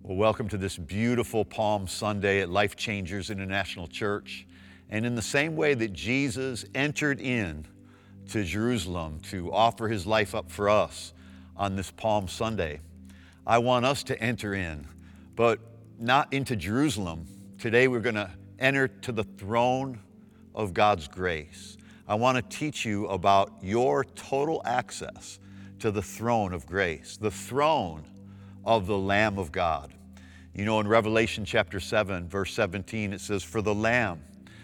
Well, welcome to this beautiful Palm Sunday at Life Changers International Church. And in the same way that Jesus entered in to Jerusalem to offer his life up for us on this Palm Sunday, I want us to enter in, but not into Jerusalem. Today we're going to enter to the throne of God's grace. I want to teach you about your total access to the throne of grace, the throne of the Lamb of God. You know, in Revelation chapter 7, verse 17, it says, For the Lamb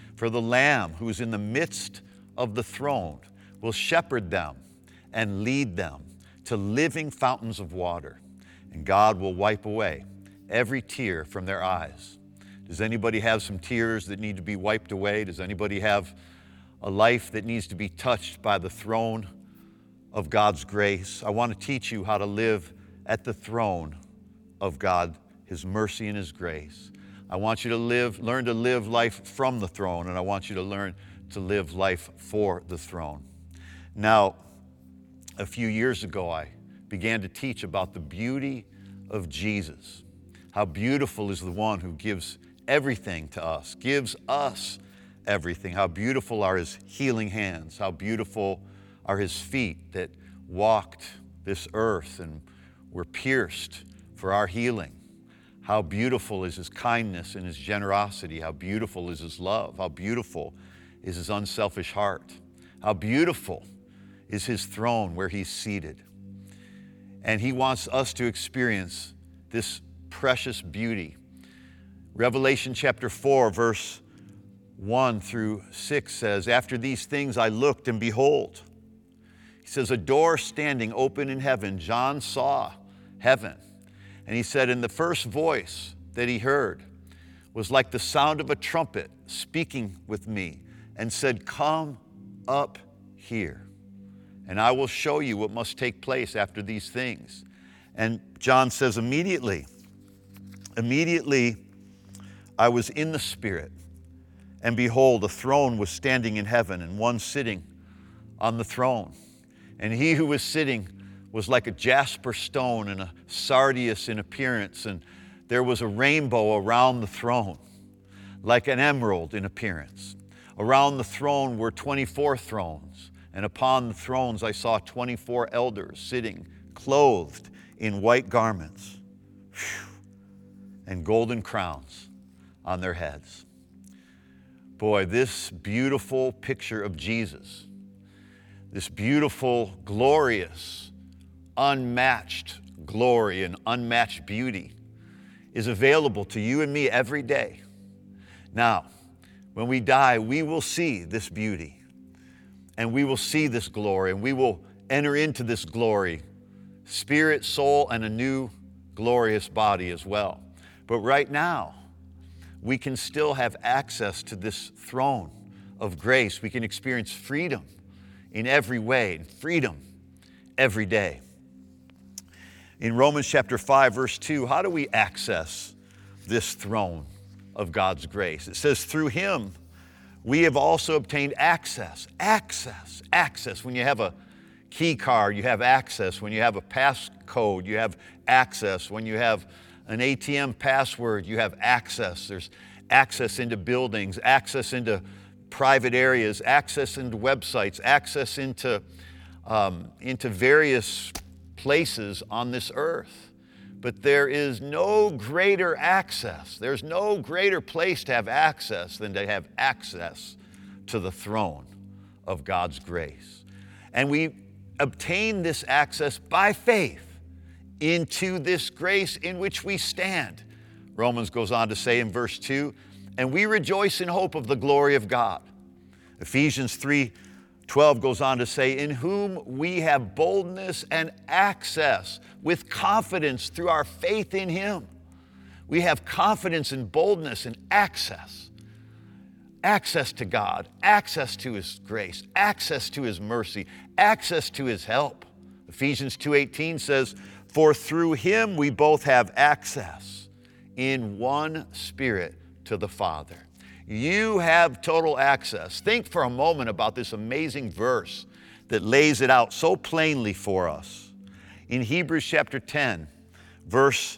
who is in the midst of the throne will shepherd them and lead them to living fountains of water, and God will wipe away every tear from their eyes. Does anybody have some tears that need to be wiped away? Does anybody have a life that needs to be touched by the throne of God's grace? I want to teach you how to live at the throne of God, His mercy and His grace. I want you to learn to live life from the throne, and I want you to learn to live life for the throne. Now, a few years ago, I began to teach about the beauty of Jesus. How beautiful is the one who gives everything to us, gives us everything. How beautiful are His healing hands. How beautiful are His feet that walked this earth and were pierced for our healing. How beautiful is His kindness and His generosity. How beautiful is His love. How beautiful is His unselfish heart. How beautiful is His throne where He's seated. And He wants us to experience this precious beauty. Revelation chapter 4, verse 1 through 6 says, After these things I looked, and behold, he says, a door standing open in heaven. John saw heaven. And he said, and the first voice that he heard was like the sound of a trumpet speaking with me, and said, Come up here, and I will show you what must take place after these things. And John says, immediately I was in the Spirit, and behold, a throne was standing in heaven, and one sitting on the throne. And he who was sitting was like a jasper stone and a sardius in appearance, and there was a rainbow around the throne, like an emerald in appearance. Around the throne were 24 thrones, and upon the thrones I saw 24 elders sitting, clothed in white garments, and golden crowns on their heads. Boy, this beautiful picture of Jesus, this beautiful, glorious, unmatched glory and unmatched beauty is available to you and me every day. Now, when we die, we will see this beauty, and we will see this glory, and we will enter into this glory, spirit, soul, and a new glorious body as well. But right now, we can still have access to this throne of grace. We can experience freedom in every way, and freedom every day. In Romans chapter 5, verse 2, how do we access this throne of God's grace? It says, through Him, we have also obtained access. Access. When you have a key card, you have access. When you have a passcode, you have access. When you have an ATM password, you have access. There's access into buildings, access into private areas, access into websites, access into various places on this earth. But there is no greater access. There's no greater place to have access than to have access to the throne of God's grace. And we obtain this access by faith into this grace in which we stand. Romans goes on to say in verse 2, and we rejoice in hope of the glory of God. Ephesians 3:12 goes on to say, in whom we have boldness and access with confidence through our faith in Him. We have confidence and boldness and access. Access to God, access to His grace, access to His mercy, access to His help. Ephesians 2:18 says, for through Him we both have access in one Spirit to the Father. You have total access. Think for a moment about this amazing verse that lays it out so plainly for us. In Hebrews chapter 10, verse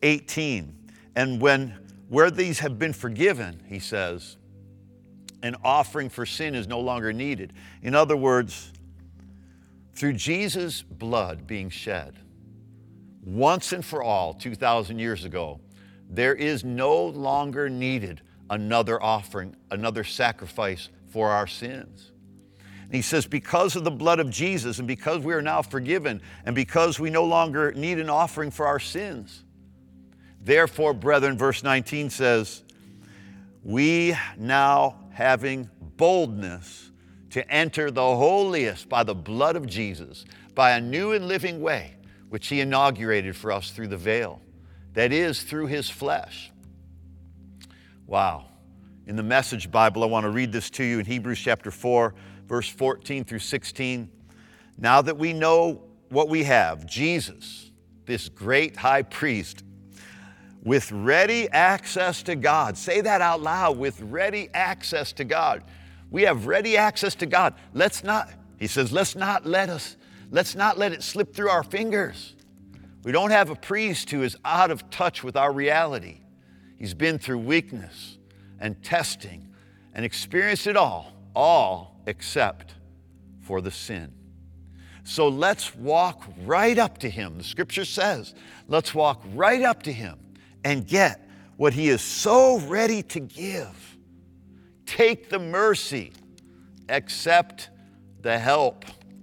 18. And where these have been forgiven, he says, an offering for sin is no longer needed. In other words, through Jesus' blood being shed once and for all 2,000 years ago, there is no longer needed another offering, another sacrifice for our sins. And he says, because of the blood of Jesus and because we are now forgiven and because we no longer need an offering for our sins, therefore, brethren, verse 19 says, we now having boldness to enter the holiest by the blood of Jesus, by a new and living way, which he inaugurated for us through the veil, that is, through his flesh. Wow. In the Message Bible, I want to read this to you in Hebrews chapter 4, verse 14 through 16. Now that we know what we have, Jesus, this great high priest, with ready access to God. Say that out loud, with ready access to God. We have ready access to God. Let's not let it slip through our fingers. We don't have a priest who is out of touch with our reality. He's been through weakness and testing and experienced it all except for the sin. So let's walk right up to him. The scripture says, let's walk right up to him and get what he is so ready to give. Take the mercy, accept the help.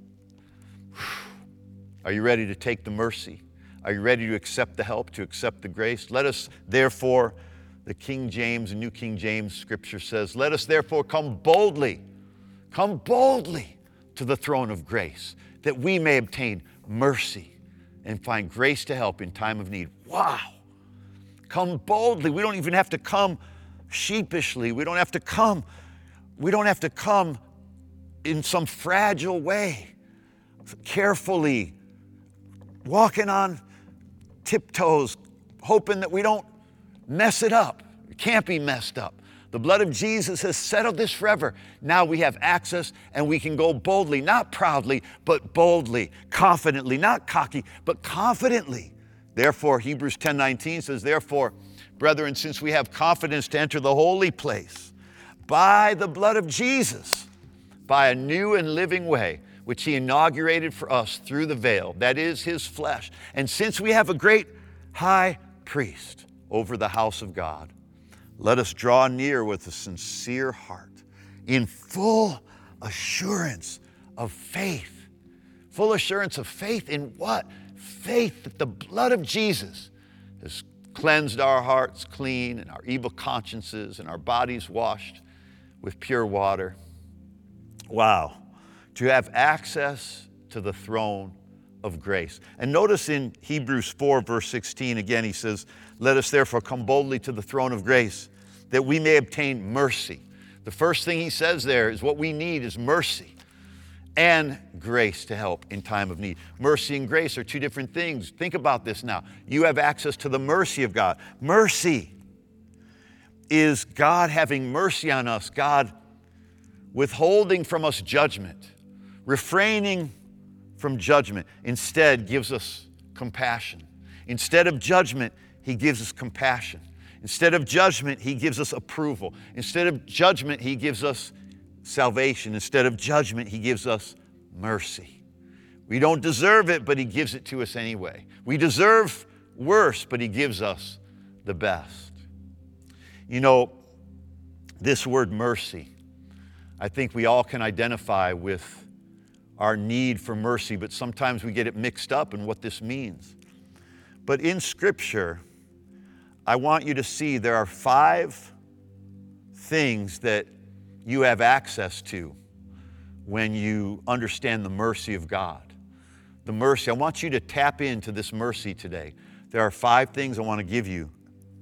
Are you ready to take the mercy? Are you ready to accept the help, to accept the grace? Let us therefore, the King James and New King James scripture says, let us therefore come boldly to the throne of grace, that we may obtain mercy and find grace to help in time of need. Wow. Come boldly. We don't even have to come sheepishly. We don't have to come in some fragile way, carefully, walking on tiptoes, hoping that we don't mess it up. It can't be messed up. The blood of Jesus has settled this forever. Now we have access and we can go boldly, not proudly, but boldly, confidently, not cocky, but confidently. Therefore, Hebrews 10:19 says, therefore, brethren, since we have confidence to enter the holy place by the blood of Jesus, by a new and living way, which he inaugurated for us through the veil, that is his flesh. And since we have a great high priest over the house of God, let us draw near with a sincere heart, in full assurance of faith. Full assurance of faith in what? Faith that the blood of Jesus has cleansed our hearts clean and our evil consciences and our bodies washed with pure water. Wow. To have access to the throne of grace. And notice in Hebrews 4, verse 16, again, he says, let us therefore come boldly to the throne of grace, that we may obtain mercy. The first thing he says there is what we need is mercy and grace to help in time of need. Mercy and grace are two different things. Think about this now. You have access to the mercy of God. Mercy is God having mercy on us, God withholding from us judgment, refraining from judgment, instead gives us compassion. Instead of judgment, he gives us compassion. Instead of judgment, he gives us approval. Instead of judgment, he gives us salvation. Instead of judgment, he gives us mercy. We don't deserve it, but he gives it to us anyway. We deserve worse, but he gives us the best. You know, this word mercy, I think we all can identify with our need for mercy, but sometimes we get it mixed up in what this means. But in Scripture, I want you to see there are 5 things that you have access to when you understand the mercy of God. The mercy, I want you to tap into this mercy today. There are 5 things I want to give you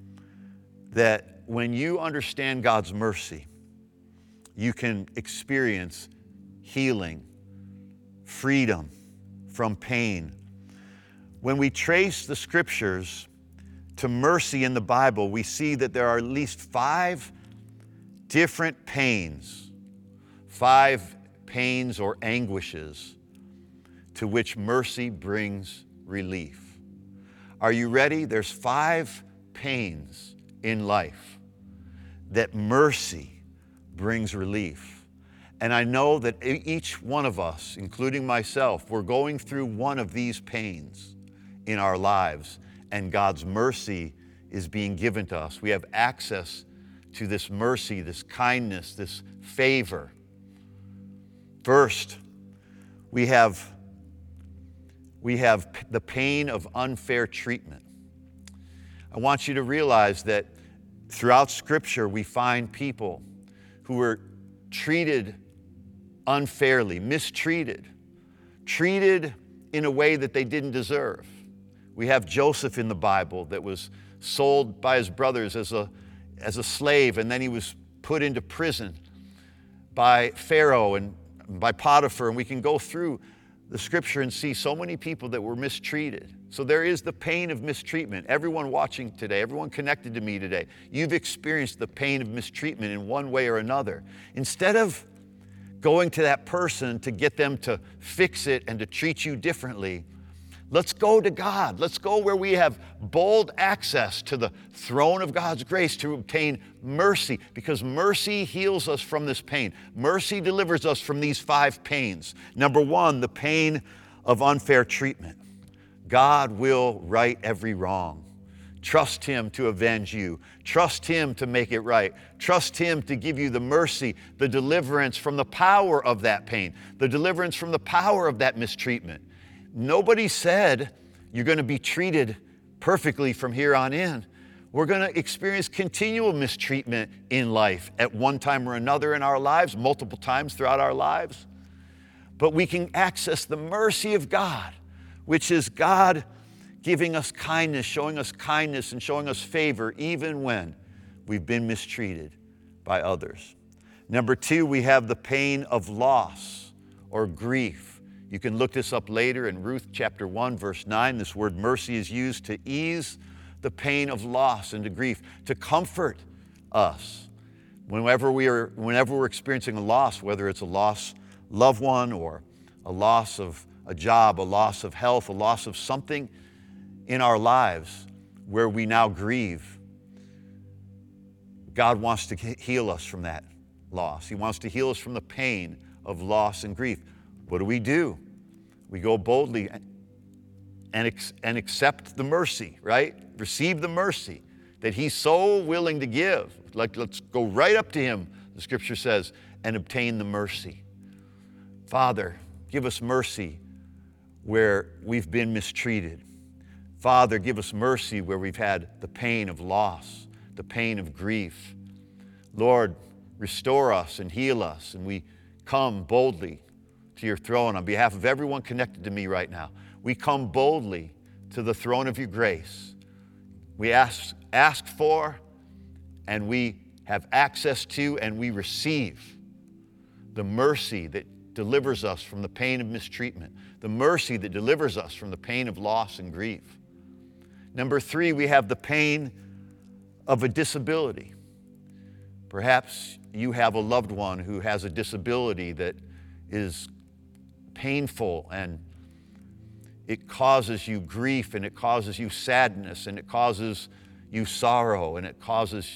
that when you understand God's mercy, you can experience healing, freedom from pain. When we trace the scriptures to mercy in the Bible, we see that there are at least 5 different pains, 5 pains or anguishes to which mercy brings relief. Are you ready? There's 5 pains in life that mercy brings relief. And I know that each one of us, including myself, we're going through one of these pains in our lives, and God's mercy is being given to us. We have access to this mercy, this kindness, this favor. First, we have the pain of unfair treatment. I want you to realize that throughout Scripture, we find people who were treated unfairly, mistreated, treated in a way that they didn't deserve. We have Joseph in the Bible that was sold by his brothers as a slave, and then he was put into prison by Pharaoh and by Potiphar, and we can go through the Scripture and see so many people that were mistreated. So there is the pain of mistreatment. Everyone watching today, everyone connected to me today, you've experienced the pain of mistreatment in one way or another. Instead of going to that person to get them to fix it and to treat you differently, let's go to God. Let's go where we have bold access to the throne of God's grace to obtain mercy, because mercy heals us from this pain. Mercy delivers us from these 5 pains. Number 1, the pain of unfair treatment. God will right every wrong. Trust Him to avenge you. Trust Him to make it right. Trust Him to give you the mercy, the deliverance from the power of that pain, the deliverance from the power of that mistreatment. Nobody said you're going to be treated perfectly from here on in. We're going to experience continual mistreatment in life at one time or another in our lives, multiple times throughout our lives. But we can access the mercy of God, which is God giving us kindness, showing us kindness and showing us favor even when we've been mistreated by others. Number 2, we have the pain of loss or grief. You can look this up later in Ruth chapter 1, verse 9. This word mercy is used to ease the pain of loss and to grief, to comfort us. Whenever we're experiencing a loss, whether it's a lost loved one or a loss of a job, a loss of health, a loss of something in our lives where we now grieve, God wants to heal us from that loss. He wants to heal us from the pain of loss and grief. What do? We go boldly and accept the mercy, right? Receive the mercy that He's so willing to give. Like, let's go right up to Him, the Scripture says, and obtain the mercy. Father, give us mercy where we've been mistreated. Father, give us mercy where we've had the pain of loss, the pain of grief. Lord, restore us and heal us, and we come boldly to your throne on behalf of everyone connected to me right now. We come boldly to the throne of your grace. We ask for, and we have access to, and we receive the mercy that delivers us from the pain of mistreatment, the mercy that delivers us from the pain of loss and grief. Number 3, we have the pain of a disability. Perhaps you have a loved one who has a disability that is painful, and it causes you grief, and it causes you sadness, and it causes you sorrow, and it costs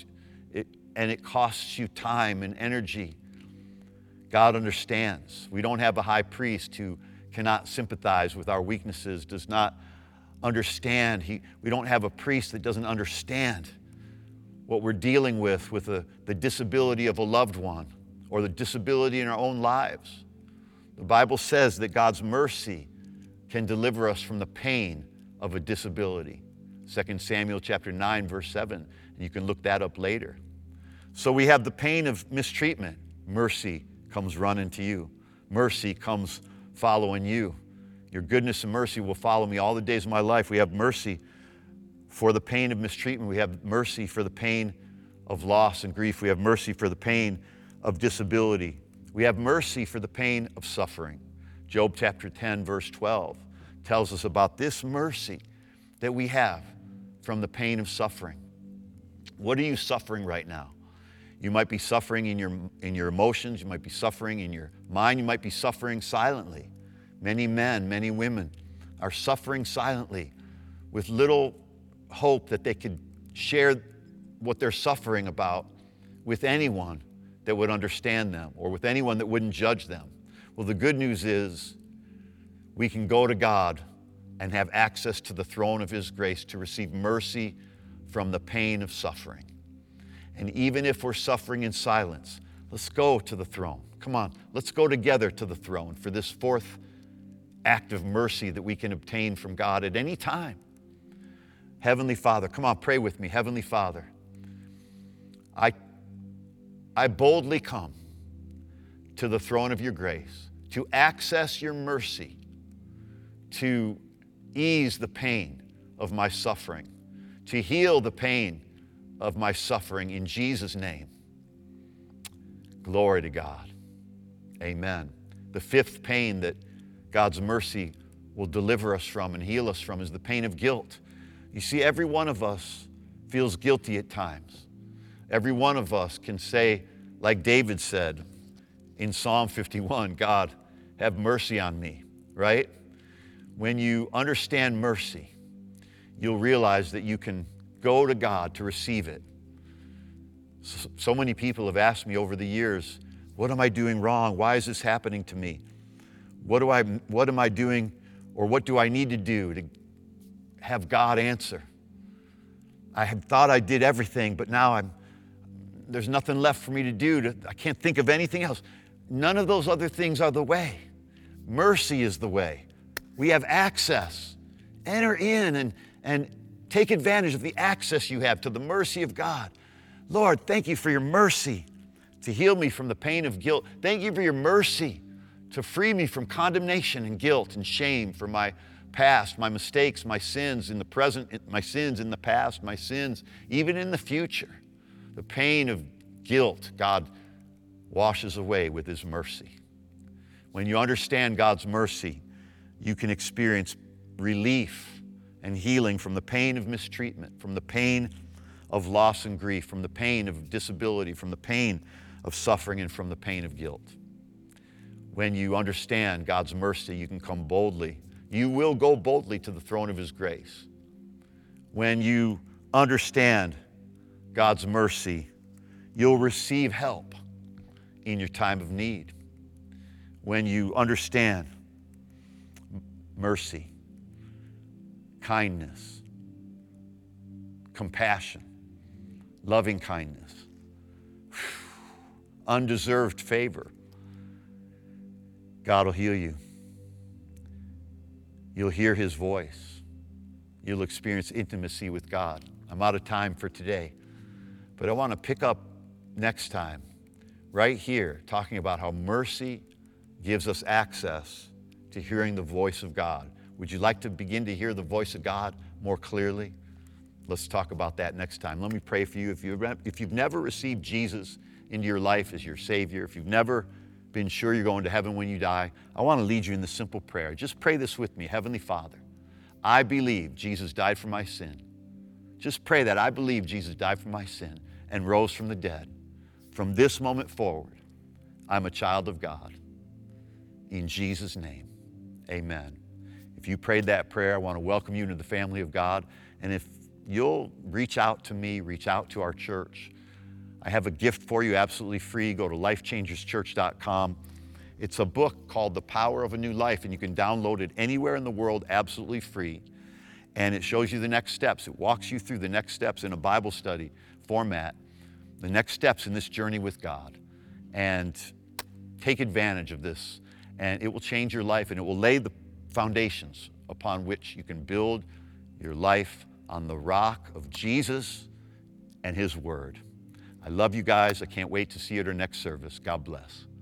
you time and energy. God understands. We don't have a high priest who cannot sympathize with our weaknesses, does not understand. We don't have a priest that doesn't understand what we're dealing with the disability of a loved one or the disability in our own lives. The Bible says that God's mercy can deliver us from the pain of a disability. 2 Samuel chapter 9, verse 7, and you can look that up later. So we have the pain of mistreatment. Mercy comes running to you. Mercy comes following you. Your goodness and mercy will follow me all the days of my life. We have mercy for the pain of mistreatment. We have mercy for the pain of loss and grief. We have mercy for the pain of disability. We have mercy for the pain of suffering. Job chapter 10, verse 12 tells us about this mercy that we have from the pain of suffering. What are you suffering right now? You might be suffering in your emotions. You might be suffering in your mind. You might be suffering silently. Many men, many women are suffering silently with little hope that they could share what they're suffering about with anyone that would understand them or with anyone that wouldn't judge them. Well, the good news is we can go to God and have access to the throne of His grace to receive mercy from the pain of suffering. And even if we're suffering in silence, let's go to the throne. Come on, let's go together to the throne for this fourth act of mercy that we can obtain from God at any time. Heavenly Father, come on, pray with me. Heavenly Father, I boldly come to the throne of your grace to access your mercy, to ease the pain of my suffering, to heal the pain of my suffering in Jesus' name. Glory to God. Amen. The fifth pain that God's mercy will deliver us from and heal us from is the pain of guilt. You see, every one of us feels guilty at times. Every one of us can say, like David said in Psalm 51, God, have mercy on me, right? When you understand mercy, you'll realize that you can go to God to receive it. So many people have asked me over the years, what am I doing wrong? Why is this happening to me? What am I doing, or what do I need to do to have God answer? I had thought I did everything, but now there's nothing left for me to do. I can't think of anything else. None of those other things are the way. Mercy is the way. We have access. Enter in and take advantage of the access you have to the mercy of God. Lord, thank you for your mercy to heal me from the pain of guilt. Thank you for your mercy to free me from condemnation and guilt and shame for my past, my mistakes, my sins in the present, my sins in the past, my sins even in the future. The pain of guilt, God washes away with His mercy. When you understand God's mercy, you can experience relief and healing from the pain of mistreatment, from the pain of loss and grief, from the pain of disability, from the pain of suffering, and from the pain of guilt. When you understand God's mercy, you can come boldly. You will go boldly to the throne of His grace. When you understand God's mercy, you'll receive help in your time of need. When you understand mercy, kindness, compassion, loving kindness, undeserved favor, God will heal you. You'll hear His voice. You'll experience intimacy with God. I'm out of time for today, but I want to pick up next time right here talking about how mercy gives us access to hearing the voice of God. Would you like to begin to hear the voice of God more clearly? Let's talk about that next time. Let me pray for you. If you've never received Jesus into your life as your Savior, if you've never been sure you're going to heaven when you die, I want to lead you in the simple prayer. Just pray this with me. Heavenly Father, I believe Jesus died for my sin. Just pray that. I believe Jesus died for my sin and rose from the dead. From this moment forward, I'm a child of God. In Jesus' name, amen. If you prayed that prayer, I want to welcome you into the family of God. And if you'll reach out to me, reach out to our church, I have a gift for you absolutely free. Go to lifechangerschurch.com. It's a book called The Power of a New Life, and you can download it anywhere in the world absolutely free. And it shows you the next steps. It walks you through the next steps in a Bible study format, the next steps in this journey with God. And take advantage of this, and it will change your life, and it will lay the foundations upon which you can build your life on the rock of Jesus and His Word. I love you guys. I can't wait to see you at our next service. God bless.